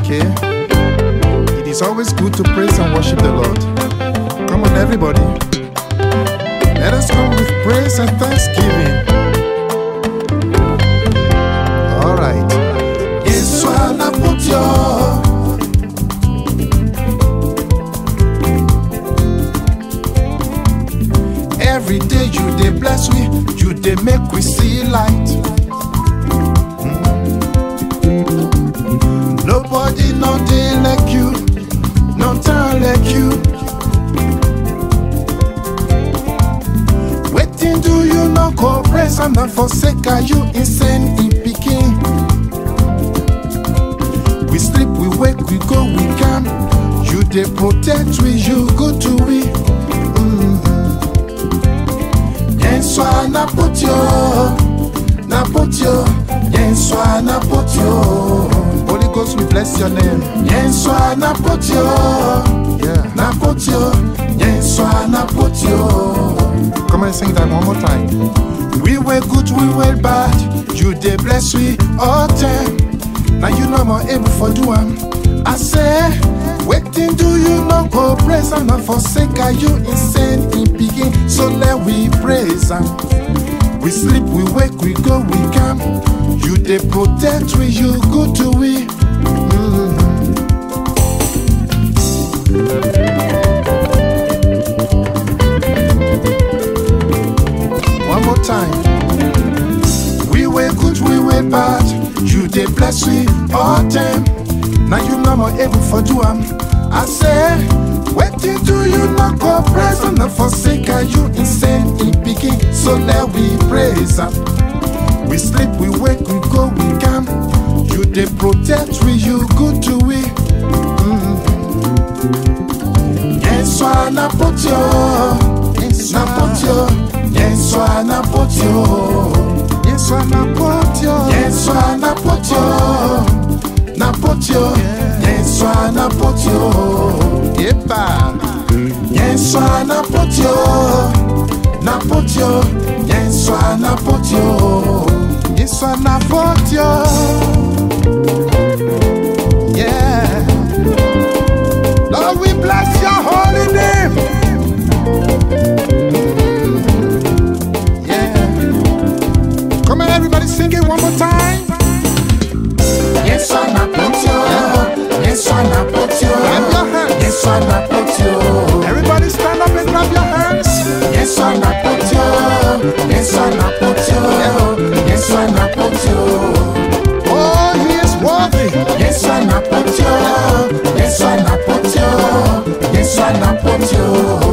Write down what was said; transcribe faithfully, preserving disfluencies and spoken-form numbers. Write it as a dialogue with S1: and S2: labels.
S1: Okay? It is always good to praise and worship the Lord. Come on, everybody. Let us come with praise and thanksgiving. All right. Yesu anapotio. Every day you dey bless we, you dey make we see light. Mm. Nobody no dey like you, no time like you. Waiting do you no go praise and not forsake? Are you insane in picking? We sleep, we wake, we go, we come. You dey protect we, you good to we. Yesu anapotio, napotio, Yesu anapotio. Holy Ghost, we bless your name. Yesu anapotio, yeah, napotio, Yesu anapotio. Come and sing that one more time. We were good, we were bad. You dey bless we all time. Now you know more able for do am. I say, waiting do you no go praise and not forsake? Are you insane in picking? So let we praise am. We sleep, we wake, we go, we come. You dey protect we, you good to we. Mm. One more time. We were good, we were bad. You dey bless we all time. Now you know more able for do am. I say, waiting do you not go praise and not forsake? Are you insane in picking? So let we praise am. We sleep, we wake, we go, we come. You dey protect we, you good to we. Mm. Yesu anapotio, napotio, Yesu anapotio, Yesu anapotio, Yesu anapotio. Napotio, Yesu anapotio, yepa. Yesu anapotio, napotio, Yesu anapotio, Yesu anapotio, yeah. Lord, we bless your holy name, yeah. Come on, everybody, sing it one more time. Yesu anapotio, Yesu anapotio, clap your hands. Yesu anapotio. Everybody stand up and clap your hands. Yesu anapotio, Yesu anapotio, Yesu anapotio. Oh, he is worthy. Yesu anapotio, Yesu anapotio, Yesu anapotio.